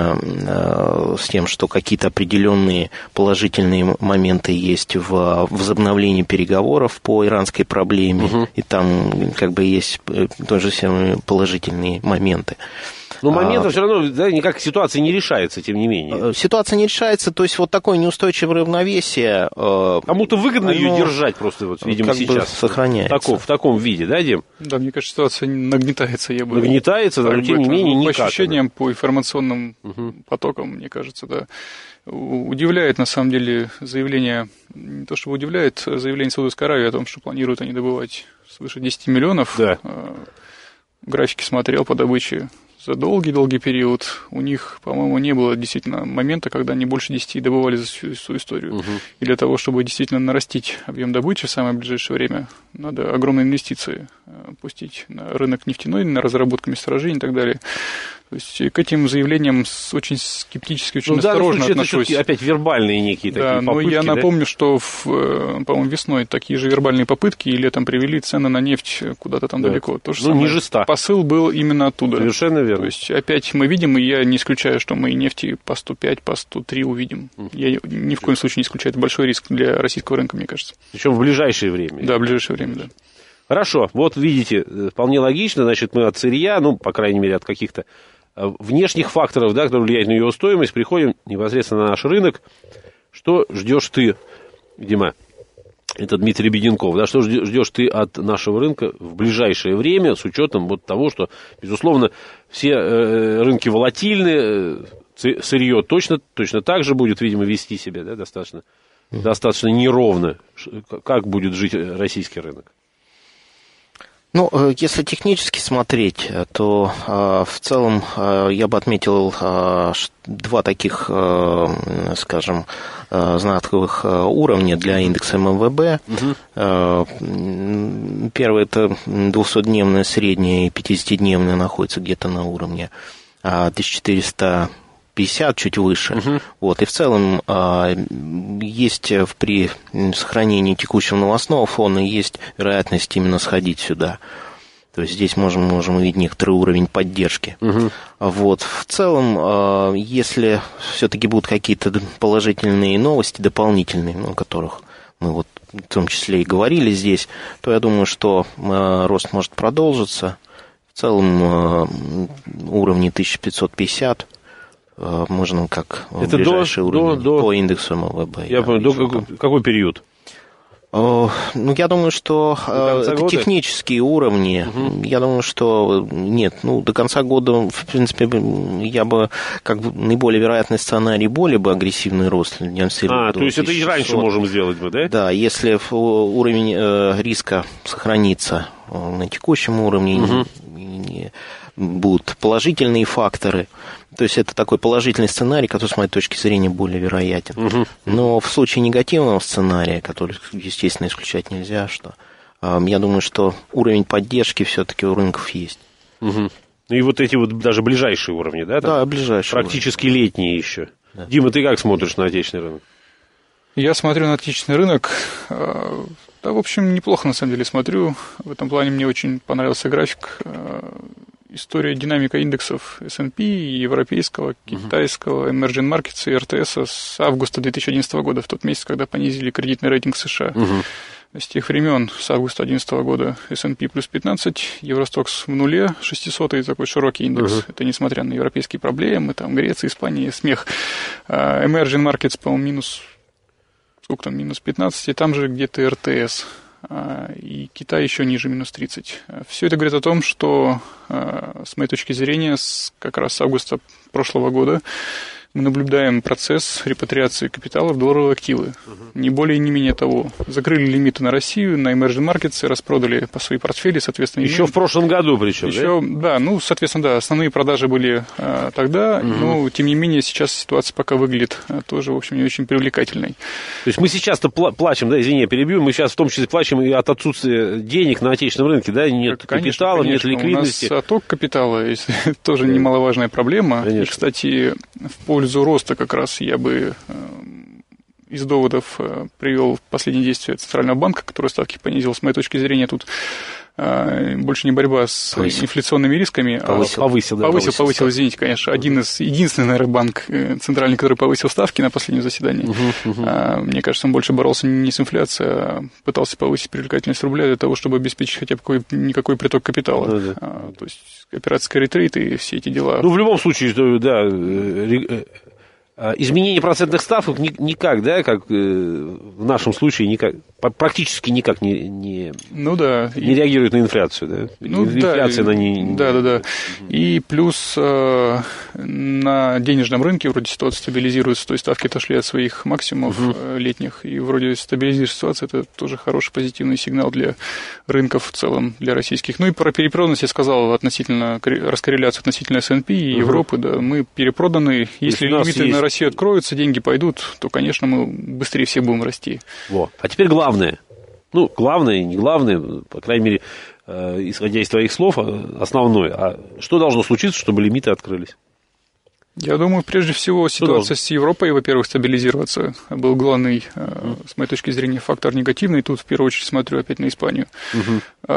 э, с тем, что какие-то определенные положительные моменты есть в возобновлении переговоров по иранской проблеме, угу. и там как бы есть тоже самые положительные моменты. Но моментом а, все равно да, никак ситуация не решается, тем не менее. Ситуация не решается, то есть вот такое неустойчивое равновесие. Кому-то выгодно ее держать просто, вот, видимо, как сейчас. Бы сохраняется. В таком, в таком виде, да, Дим? Да, мне кажется, ситуация нагнетается. Я бы, нагнетается, но тем не менее никак. По ощущениям, по информационным угу. потокам, мне кажется, да. Удивляет, на самом деле, заявление, не то чтобы удивляет, заявление Саудовской Аравии о том, что планируют они добывать свыше десять миллионов. Да. Графики смотрел по добыче. За долгий-долгий период у них, по-моему, не было действительно момента, когда они больше десяти добывали за всю свою историю. Угу. И для того, чтобы действительно нарастить объем добычи в самое ближайшее время, надо огромные инвестиции пустить на рынок нефтяной, на разработку месторождений и так далее. То есть к этим заявлениям очень скептически, очень ну, осторожно отношусь. Это опять вербальные некие да, такие попытки. Но я да? напомню, что, в, по-моему, весной такие же вербальные попытки и летом привели цены на нефть куда-то там да. далеко. То же ну, самое. ниже ста. Посыл был именно оттуда. Совершенно верно. То есть опять мы видим, и я не исключаю, что мы и нефти по сто пять, по сто три увидим. Uh-huh. Я ни в коем случае не исключаю. Это большой риск для российского рынка, мне кажется. Причем в ближайшее время. Да, в ближайшее время, да. Хорошо, вот видите, вполне логично, значит, мы от сырья, ну, по крайней мере, от каких-то внешних факторов, да, которые влияют на его стоимость, приходим непосредственно на наш рынок. Что ждешь ты, Дима? Это Дмитрий Беденков, да, что ждешь ты от нашего рынка в ближайшее время, с учетом вот того, что, безусловно, все э, рынки волатильны, сырье точно, точно так же будет, видимо, вести себя, да, достаточно, mm-hmm. достаточно неровно. Как будет жить российский рынок? Ну, если технически смотреть, то э, в целом э, я бы отметил э, два таких, э, скажем, э, знаковых уровня для индекса эм эм вэ бэ. Угу. Э, первый – это двухсотдневная средняя и пятидесятидневная находится где-то на уровне тысяча четыреста пятьдесят, чуть выше. Uh-huh. Вот, и в целом э, есть при сохранении текущего новостного фона есть вероятность именно сходить сюда. То есть здесь можем, можем увидеть некоторый уровень поддержки. Uh-huh. Вот, в целом, э, если все-таки будут какие-то положительные новости дополнительные, ну, о которых мы вот в том числе и говорили здесь, то я думаю, что э, рост может продолжиться. В целом э, уровни тысяча пятьсот пятьдесят можно как это ближайший до, уровень до, по индексу эм эм вэ бэ. Я понял, до какой, какой период? Ну, я думаю, что это года? Технические уровни. Угу. Я думаю, что нет, ну, до конца года, в принципе, я бы, как бы, наиболее вероятный сценарий более бы агрессивный рост. А, то есть это и раньше можем сделать бы, да? Да, если уровень риска сохранится на текущем уровне, угу. не будут положительные факторы. То есть это такой положительный сценарий, который, с моей точки зрения, более вероятен. Угу. Но в случае негативного сценария, который, естественно, исключать нельзя, что я думаю, что уровень поддержки все-таки у рынков есть. Угу. Ну и вот эти вот даже ближайшие уровни, да? Да, ближайшие. Практически уровни. Летние еще. Да. Дима, ты как смотришь на отечественный рынок? Я смотрю на отечественный рынок. Да, в общем, неплохо, на самом деле, смотрю. В этом плане мне очень понравился график. История динамика индексов эс энд пи, европейского, китайского, Emerging Markets и эр тэ эс с августа две тысячи одиннадцатого года, в тот месяц, когда понизили кредитный рейтинг США. Uh-huh. С тех времен, с августа две тысячи одиннадцатого года, эс энд пи плюс пятнадцать, Евростокс в нуле, шестисотый такой широкий индекс. Uh-huh. Это несмотря на европейские проблемы, там Греция, Испания, смех. Emerging Markets, по-моему, минус, сколько там, минус пятнадцать, и там же где-то эр тэ эс. И Китай еще ниже, минус тридцать. Все это говорит о том, что, с моей точки зрения, с, как раз с августа прошлого года мы наблюдаем процесс репатриации капитала в долларовые активы. Uh-huh. Не более и не менее того. Закрыли лимиты на Россию, на emerging markets, распродали по свои портфели, соответственно... Еще имеем... в прошлом году причем, Еще, да? Да, ну, соответственно, да, основные продажи были а, тогда, uh-huh. но, тем не менее, сейчас ситуация пока выглядит а, тоже, в общем, не очень привлекательной. То есть мы сейчас-то пла- плачем, да, извини, я перебью, мы сейчас в том числе плачем и от отсутствия денег на отечественном рынке, да, нет конечно, капитала, конечно. нет ликвидности. У нас отток капитала, тоже немаловажная проблема. Конечно. И, кстати, в пользу роста как раз я бы из доводов привел последние действия Центрального банка, который ставки понизил. С моей точки зрения, тут больше не борьба с повысил. инфляционными рисками, повысил, а повысил, да, повысил, повысил, повысил, извините, конечно, один из, единственный, наверное, банк центральный, который повысил ставки на последнем заседании. Uh-huh, uh-huh. А, мне кажется, он больше боролся не с инфляцией, а пытался повысить привлекательность рубля для того, чтобы обеспечить хотя бы какой, никакой приток капитала. Uh-huh. А, то есть операция ретрейт и все эти дела. Ну, в любом случае, да, изменение процентных ставок никак, да, как в нашем случае, никак, практически никак не, не, ну, да. не реагирует на инфляцию, да? Ну, инфляция да, на не... да, да, да. И плюс э, на денежном рынке вроде ситуация стабилизируется, то есть ставки отошли от своих максимумов угу. летних, и вроде стабилизируется ситуация, это тоже хороший позитивный сигнал для рынков в целом, для российских. Ну и про перепроданность я сказал относительно, раскорреляцию относительно эс энд пи и угу. Европы, да, мы перепроданы, если лимиты есть... на Россию откроются, деньги пойдут, то, конечно, мы быстрее всех будем расти. Во. А теперь главное. Ну, главное, не главное, по крайней мере, э, исходя из твоих слов, основное. А что должно случиться, чтобы лимиты открылись? Я думаю, прежде всего, ситуация с Европой, во-первых, стабилизироваться. Был главный, э, с моей точки зрения, фактор негативный. Тут, в первую очередь, смотрю опять на Испанию. Угу.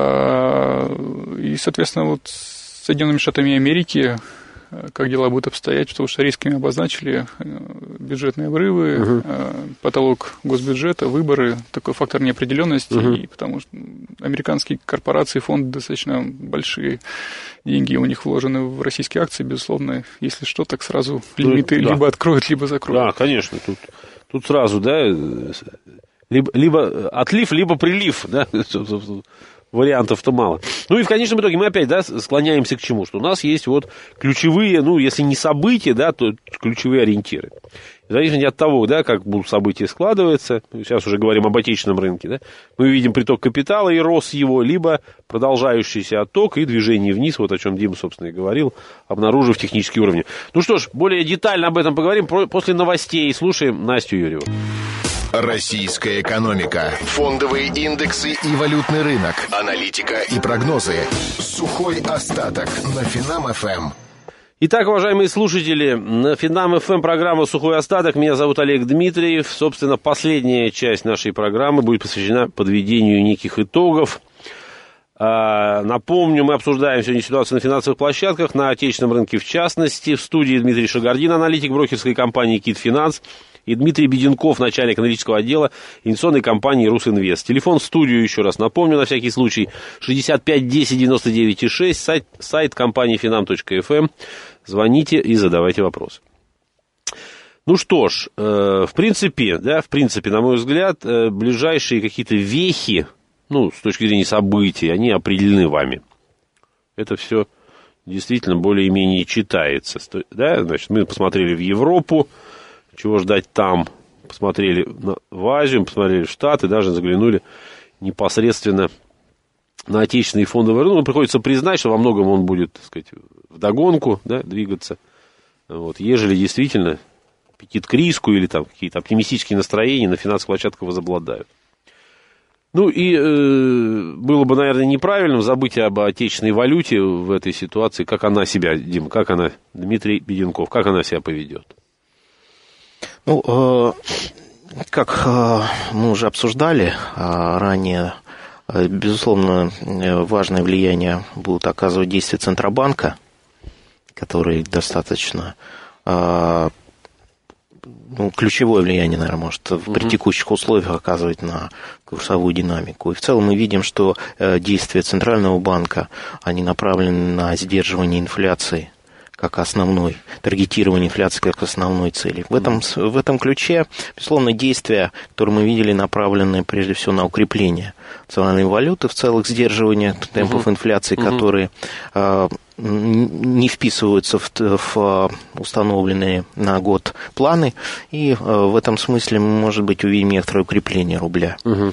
А, и, соответственно, вот с Соединенными Штатами Америки... как дела будут обстоять, потому что рисками обозначили бюджетные обрывы, угу. потолок госбюджета, выборы, такой фактор неопределенности, угу. и потому что американские корпорации, фонды достаточно большие, деньги у них вложены в российские акции, безусловно, если что, так сразу лимиты да. либо откроют, либо закроют. Да, конечно, тут, тут сразу, да, либо, либо отлив, либо прилив, да, вариантов-то мало. Ну и в конечном итоге мы опять, да, склоняемся к чему? Что у нас есть вот ключевые, ну, если не события, да, то ключевые ориентиры. В зависимости от того, да, как будут события складываться, сейчас уже говорим об отечественном рынке, да, мы видим приток капитала и рост его, либо продолжающийся отток и движение вниз, вот о чем Дима, собственно, и говорил, обнаружив технические уровни. Ну что ж, более детально об этом поговорим после новостей. Слушаем Настю Юрьеву. Российская экономика, фондовые индексы и валютный рынок, аналитика и прогнозы. Сухой остаток на Финам-ФМ. Итак, уважаемые слушатели, на Финам-ФМ программа «Сухой остаток». Меня зовут Олег Дмитриев. Собственно, последняя часть нашей программы будет посвящена подведению неких итогов. Напомню, мы обсуждаем сегодня ситуацию на финансовых площадках, на отечественном рынке в частности. В студии Дмитрий Шагардин, аналитик брокерской компании «Кит Финанс», и Дмитрий Беденков, начальник аналитического отдела инвестиционной компании «Русинвест». Телефон в студию, еще раз напомню, на всякий случай, шестьдесят пять десять девяносто девять шесть, сайт, сайт компании финам точка эф эм. Звоните и задавайте вопросы. Ну что ж, э, в принципе, да, в принципе, на мой взгляд, э, ближайшие какие-то вехи, ну, с точки зрения событий, они определены вами. Это все действительно более-менее читается. Да? Значит, мы посмотрели в Европу, чего ждать там, посмотрели в Азию, посмотрели в Штаты, даже заглянули непосредственно на отечественные фондовые рынки. Ну, приходится признать, что во многом он будет, так сказать, вдогонку, да, двигаться. Вот, ежели действительно аппетит к риску или там какие-то оптимистические настроения на финансовых площадках возобладают. Ну и э, было бы, наверное, неправильным забыть об отечественной валюте в этой ситуации, как она себя, Дим, как она, Дмитрий Беденков, как она себя поведет. Ну, э, как э, мы уже обсуждали э, ранее, э, безусловно, э, важное влияние будут оказывать действия Центробанка, который достаточно, э, ну, ключевое влияние, наверное, может в при текущих условиях оказывать на курсовую динамику. И в целом мы видим, что э, действия Центрального банка, они направлены на сдерживание инфляции как основной, таргетирование инфляции как основной цели. В этом, в этом ключе, безусловно, действия, которые мы видели, направлены прежде всего на укрепление национальной валюты в целых сдерживания темпов uh-huh. инфляции, uh-huh. которые э, не вписываются в, в установленные на год планы, и в этом смысле, может быть, увидим некоторое укрепление рубля. Угу.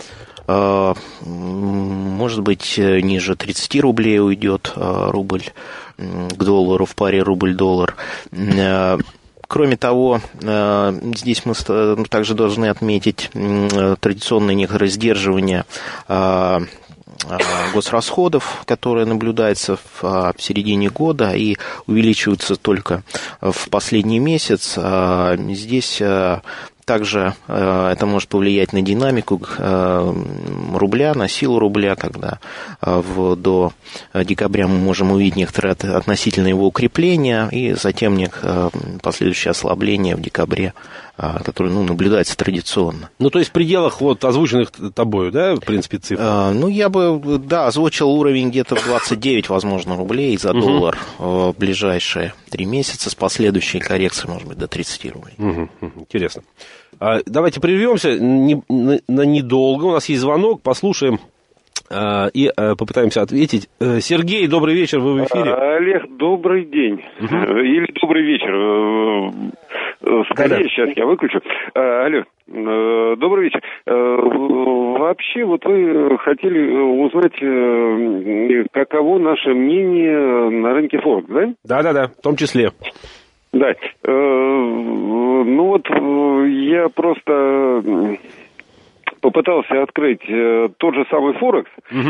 Может быть, ниже тридцать рублей уйдет рубль к доллару в паре рубль-доллар. Кроме того, здесь мы также должны отметить традиционное некоторое сдерживание госрасходов, которые наблюдаются в середине года и увеличиваются только в последний месяц. Здесь также это может повлиять на динамику рубля, на силу рубля, когда в, до декабря мы можем увидеть некоторое относительное его укрепление и затем последующее ослабление в декабре, которое, ну, наблюдается традиционно. Ну, то есть в пределах вот озвученных тобою, да, в принципе, цифр? А, ну, я бы, да, озвучил уровень где-то в двадцать девять, возможно, рублей за угу. доллар в ближайшие три месяца с последующей коррекцией, может быть, до тридцать рублей. Угу. Интересно. А, давайте прервемся не, на, на недолго. У нас есть звонок, послушаем а, и а, попытаемся ответить. Сергей, добрый вечер, вы в эфире. Олег, добрый день. Угу. Или добрый вечер. Скорее, да-да. Сейчас я выключу. Алло, добрый вечер. Вообще, вот вы хотели узнать, каково наше мнение на рынке Форекс, да? Да-да-да, в том числе. Да. Ну вот, я просто попытался открыть тот же самый Форекс угу.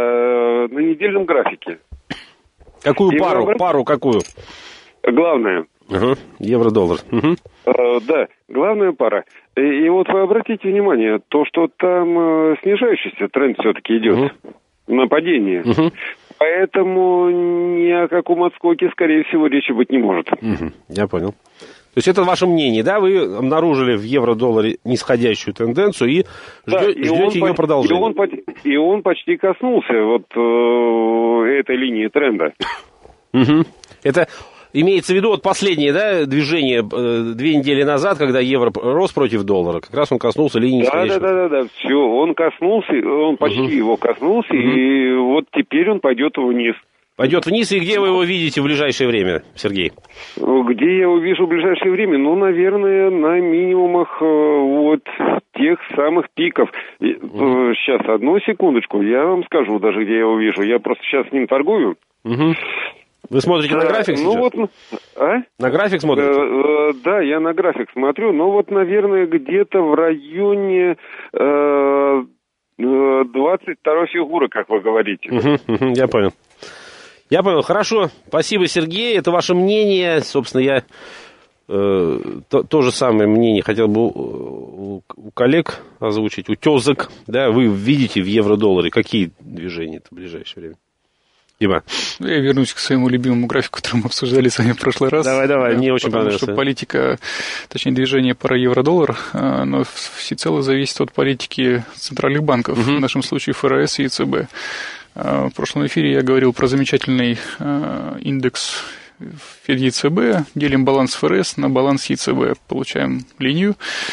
на недельном графике. Какую И пару? График... Пару какую? Главное. Угу. Евро-доллар. Угу. Uh, да, главная пара. И, и вот вы обратите внимание, то, что там uh, снижающийся тренд все-таки идет угу. на падение. Угу. Поэтому ни о каком отскоке, скорее всего, речи быть не может. Угу. Я понял. То есть это ваше мнение, да? Вы обнаружили в евро-долларе нисходящую тенденцию и, да, ждете, и ждете ее по- продолжения. И он, и он почти коснулся вот uh, этой линии тренда. Угу. Это... Имеется в виду вот последнее, да, движение э, две недели назад, когда евро рос против доллара, как раз он коснулся линии нисходящего. Да, да, да, да, все, он коснулся, он почти uh-huh. его коснулся, uh-huh. и вот теперь он пойдет вниз. Пойдет вниз, и где вы его видите в ближайшее время, Сергей? Где я его вижу в ближайшее время? Ну, наверное, на минимумах вот тех самых пиков. Uh-huh. Сейчас, одну секундочку, я вам скажу даже, где я его вижу. Я просто сейчас с ним торгую. Uh-huh. Вы смотрите да, на график сейчас? Ну вот, а? На график смотрите? Э, э, да, я на график смотрю, но вот, наверное, где-то в районе э, двадцать второй фигуры, как вы говорите. Угу, угу, я понял. Я понял, хорошо. Спасибо, Сергей, это ваше мнение. Собственно, я э, то, то же самое мнение хотел бы у, у коллег озвучить, у тезок. Да, вы видите в евро-долларе какие движения в ближайшее время? Дима. Я вернусь к своему любимому графику, который мы обсуждали с вами в прошлый раз. Давай, давай, мне очень понравилось. Потому что политика, точнее, движение пара евро-доллар, оно всецело зависит от политики центральных банков, угу. в нашем случае ФРС и ЕЦБ. В прошлом эфире я говорил про замечательный индекс ФЕД-ЕЦБ, делим баланс ФРС на баланс ЕЦБ, получаем линию.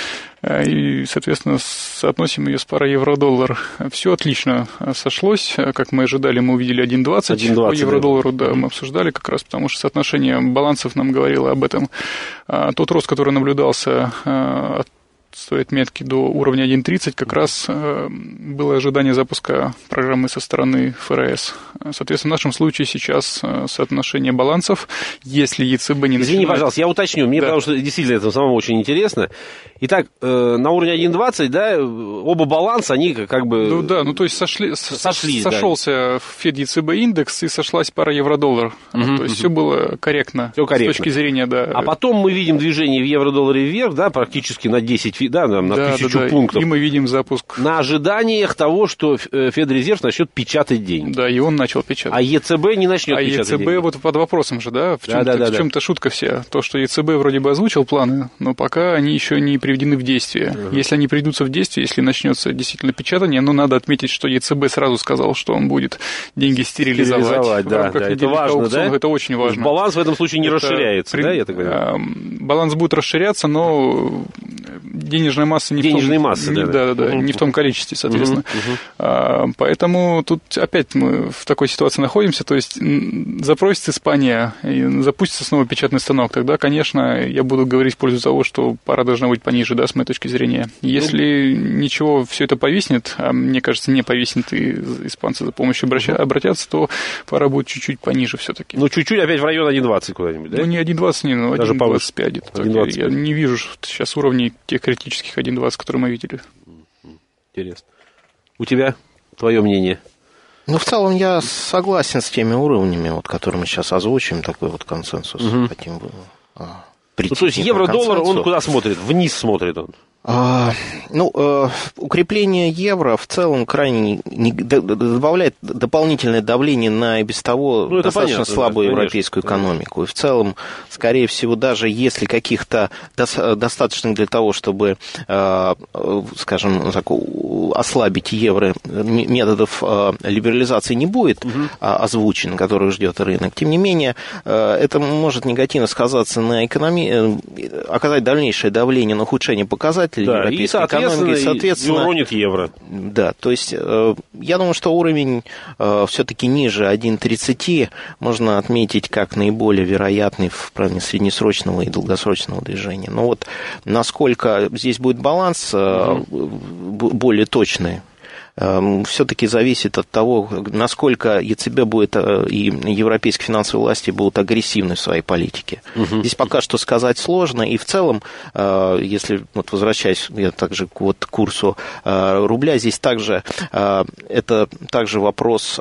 И, соответственно, соотносим ее с парой евро-доллар. Все отлично сошлось. Как мы ожидали, мы увидели один двадцать по евро-доллару. Да, да, мы обсуждали как раз, потому что соотношение балансов нам говорило об этом. Тот рост, который наблюдался от той отметки до уровня один тридцать, как раз было ожидание запуска программы со стороны ФРС. Соответственно, в нашем случае сейчас соотношение балансов, если ЕЦБ не начинает... Извини, пожалуйста, я уточню, мне да. потому что действительно это самому очень интересно. Итак, на уровне один двадцать, да, оба баланса, они как бы... Ну да, ну то есть сошли, сошлись, сошелся да. ФЕД-ЕЦБ индекс и сошлась пара евро-доллар. Угу, то есть угу. все было корректно, все корректно с точки зрения, да. А потом мы видим движение в евро-долларе вверх, да, практически на десять, да, на, на да, тысячу да, да. пунктов. И мы видим запуск. На ожиданиях того, что Федрезерв начнет печатать деньги. Да, и он начал печатать. А ЕЦБ не начнет а печатать ЕЦБ деньги. Вот под вопросом же, да, в чем-то, да, да, да, в чем-то да. шутка вся. То, что ЕЦБ вроде бы озвучил планы, но пока они еще не приведены в действие. Uh-huh. Если они придутся в действие, если начнется действительно печатание, но надо отметить, что ЕЦБ сразу сказал, что он будет деньги стерилизовать. Стерилизовать, да, да. Это важно, да? Это очень важно. Баланс в этом случае не это расширяется, при... да, я так понимаю? Баланс будет расширяться, но денежная масса не Денежной в том, массы, не, да, да, да, да, не в том количестве, соответственно. Uh-huh, uh-huh. Поэтому тут опять мы в такой ситуации находимся, то есть запросит Испания и запустится снова печатный станок, тогда, конечно, я буду говорить в пользу того, что пара должна быть пониже, да, с моей точки зрения. Если uh-huh. ничего, все это повиснет, а мне кажется, не повиснет, и испанцы за помощью uh-huh. обратятся, то пара будет чуть-чуть пониже все-таки. Ну, чуть-чуть опять в район один двадцать куда-нибудь, да? Ну, не один двадцать, не, ну, один двадцать пять. Я не вижу сейчас уровней тех критических один двадцать, которые мы видели. Интересно. У тебя твое мнение? Ну, в целом, я согласен с теми уровнями, вот, которые мы сейчас озвучим, такой вот консенсус. Угу. Хотим а, прийти ну, то есть евро-доллар, он куда смотрит? Вниз смотрит он. А, ну, э, укрепление евро в целом крайне не, д, добавляет дополнительное давление на и без того ну, достаточно понятно, слабую да, европейскую конечно, экономику. Да. И в целом, скорее всего, даже если каких-то до, достаточных для того, чтобы, э, скажем, так, ослабить евро, методов э, либерализации не будет угу. озвучен, который ждет рынок, тем не менее, э, это может негативно сказаться на экономии, э, оказать дальнейшее давление на ухудшение показателей. Да, и, соответственно, и, соответственно, и уронит евро. Да, то есть э, я думаю, что уровень э, все-таки ниже один тридцать можно отметить как наиболее вероятный в плане среднесрочного и долгосрочного движения. Но вот насколько здесь будет баланс э, угу. более точный, все-таки зависит от того, насколько ЕЦБ будет и европейские финансовые власти будут агрессивны в своей политике. Угу. Здесь пока что сказать сложно, и в целом, если, вот возвращаясь я также к вот курсу рубля, здесь также это также вопрос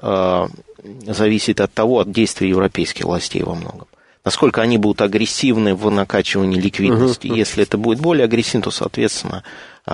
зависит от того, от действий европейских властей во многом. Насколько они будут агрессивны в накачивании ликвидности. Угу. Если это будет более агрессивно, то, соответственно,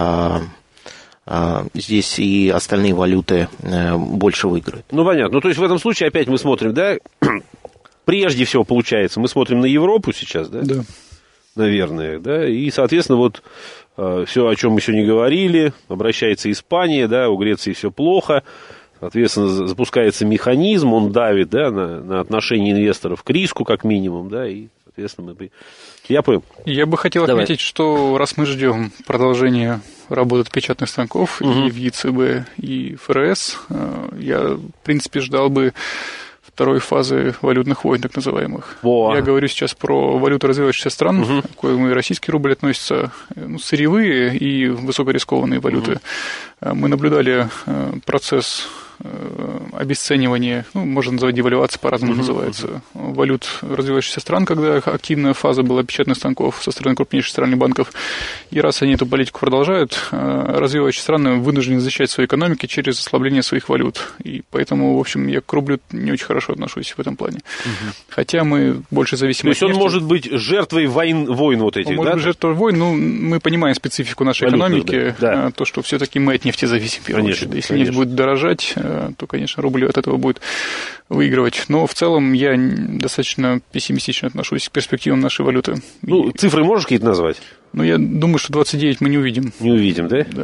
здесь и остальные валюты больше выиграют. Ну, понятно. Ну, то есть в этом случае опять мы смотрим, да, прежде всего, получается, мы смотрим на Европу сейчас, да? Да. Наверное, да, и, соответственно, вот все, о чем мы сегодня говорили, обращается Испания, да, у Греции все плохо, соответственно, запускается механизм, он давит, да, на, на отношение инвесторов к риску, как минимум, да, и, соответственно, мы... Я понял. Я бы хотел Давай. отметить, что раз мы ждем продолжения работы печатных станков угу. и в ЕЦБ, и ФРС, я, в принципе, ждал бы второй фазы валютных войн, так называемых. Во. Я говорю сейчас про валюты развивающихся стран, угу. к коим и российский рубль относится, ну, сырьевые и высокорискованные валюты. Угу. Мы наблюдали процесс обесценивание, ну, можно называть девальвация, по-разному uh-huh, называется, uh-huh. валют развивающихся стран, когда активная фаза была печатных станков со стороны крупнейших центральных банков. И раз они эту политику продолжают, развивающиеся страны вынуждены защищать свои экономики через ослабление своих валют. И поэтому, в общем, я к рублю не очень хорошо отношусь в этом плане. Uh-huh. Хотя мы больше зависим от нефти. То есть он может быть жертвой войн, войн вот этих, он да? может быть жертвой войн, ну, мы понимаем специфику нашей Валютных, экономики, да. Да. То, что все-таки мы от нефти зависим, в первую конечно, очередь. Если конечно. нефть будет дорожать, то, конечно, рубль от этого будет выигрывать. Но в целом я достаточно пессимистично отношусь к перспективам нашей валюты. Ну, и... цифры можешь какие-то назвать? Ну, я думаю, что двадцать девять мы не увидим. Не увидим, да? Да.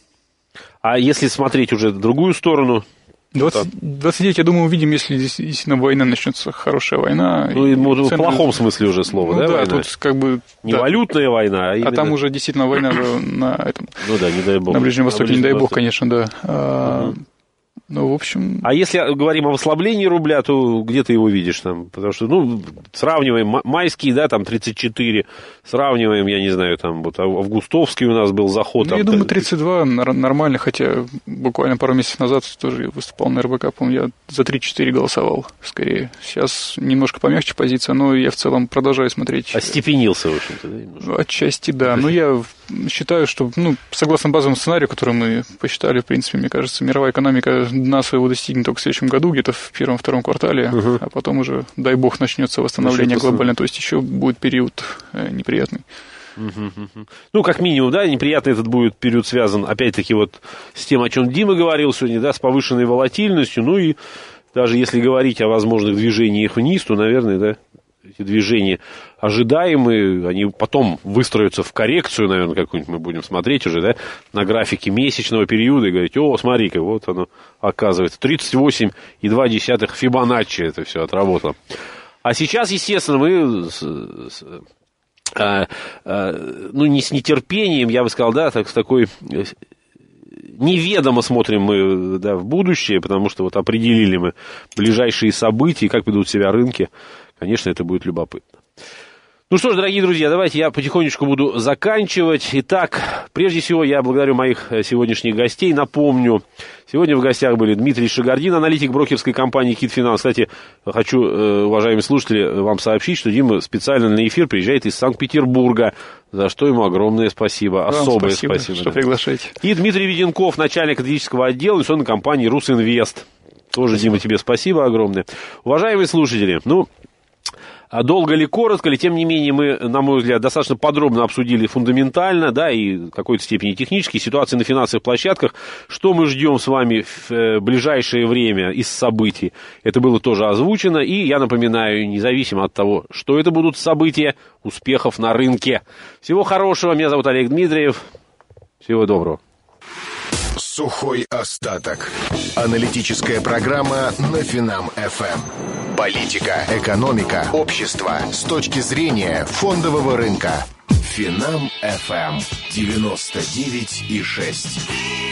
А если смотреть уже в другую сторону? двадцать, двадцать девять, я думаю, увидим, если действительно война начнется, хорошая война. Ну, и в цены... плохом смысле уже слова, ну, да? Да, война? тут как бы... Не да. валютная война, а именно... А там уже действительно война на этом... Ну да, не дай бог. На Ближнем Востоке, не дай бог, конечно, да. А... Ну, в общем... А если говорим об ослаблении рубля, то где ты его видишь там? Потому что, ну, сравниваем майские, да, там тридцать четыре, сравниваем, я не знаю, там вот августовский у нас был заход. Ну, там, я думаю, тридцать два нормально, хотя буквально пару месяцев назад тоже выступал на эр бэ ка, по-моему, я за тридцать четыре голосовал, скорее. Сейчас немножко помягче позиция, но я в целом продолжаю смотреть. Остепенился, в общем-то, да? Немножко. Отчасти, да. Но я считаю, что, ну, согласно базовому сценарию, который мы посчитали, в принципе, мне кажется, мировая экономика дна своего достигнет только в следующем году, где-то в первом-втором квартале, uh-huh. а потом уже, дай бог, начнется восстановление Начнется... глобальное, то есть еще будет период неприятный. Uh-huh, uh-huh. Ну, как минимум, да, неприятный этот будет период связан, опять-таки, вот с тем, о чем Дима говорил сегодня, да, с повышенной волатильностью, ну и даже если говорить о возможных движениях вниз, то, наверное, да, эти движения ожидаемые, они потом выстроятся в коррекцию, наверное, какую-нибудь мы будем смотреть уже, да, на графике месячного периода и говорить, о, смотри-ка, вот оно оказывается, тридцать восемь и два десятых Фибоначчи это все отработало. А сейчас, естественно, мы а, а, ну, не с нетерпением, я бы сказал, да, так, с такой... Неведомо смотрим мы, да, в будущее, потому что вот определили мы ближайшие события, как ведут себя рынки. Конечно, это будет любопытно. Ну что ж, дорогие друзья, давайте я потихонечку буду заканчивать. Итак, прежде всего я благодарю моих сегодняшних гостей. Напомню, сегодня в гостях были Дмитрий Шигардин, аналитик брокерской компании «Кит-Финанс». Кстати, хочу, уважаемые слушатели, вам сообщить, что Дима специально на эфир приезжает из Санкт-Петербурга, за что ему огромное спасибо, особое спасибо, спасибо что да. приглашаете. И Дмитрий Веденков, начальник аналитического отдела инвестиционной компании «Русинвест». Тоже, спасибо. Дима, тебе спасибо огромное. Уважаемые слушатели, ну... А долго ли, коротко ли, тем не менее, мы, на мой взгляд, достаточно подробно обсудили фундаментально, да, и в какой-то степени технически ситуации на финансовых площадках. Что мы ждем с вами в ближайшее время из событий, это было тоже озвучено. И я напоминаю, независимо от того, что это будут события, успехов на рынке. Всего хорошего, меня зовут Олег Дмитриев. Всего доброго. Сухой остаток. Аналитическая программа на Финам-ФМ. Политика, экономика, общество с точки зрения фондового рынка. Финам-ФМ девяносто девять и шесть.